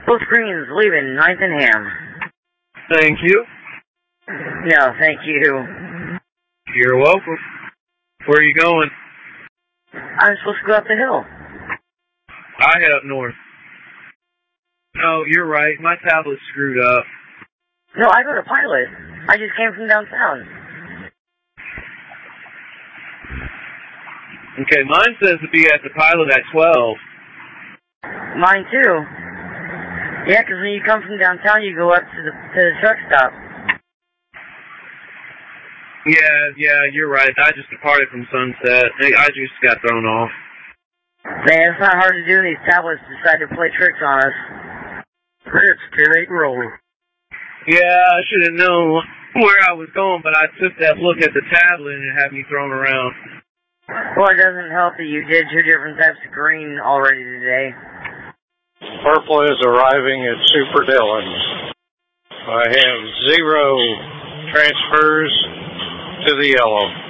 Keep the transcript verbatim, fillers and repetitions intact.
Full screens leaving ninth and Ham. Thank you. No, thank you. You're welcome. Where are you going? I'm supposed to go up the hill. I head up north. Oh, you're right. My tablet's screwed up. No, I go to Pilot. I just came from downtown. Okay, mine says to be at the Pilot at twelve. Mine too. Yeah, 'cause when you come from downtown, you go up to the to the truck stop. Yeah, yeah, you're right. I just departed from Sunset. I just got thrown off. Man, it's not hard to do. These tablets decide to play tricks on us. It's ten eight rolling. Yeah, I should have known where I was going, but I took that look at the tablet and it had me thrown around. Well, it doesn't help that you did two different types of green already today. Purple is arriving at Super Dillon's. I have zero transfers to the yellow.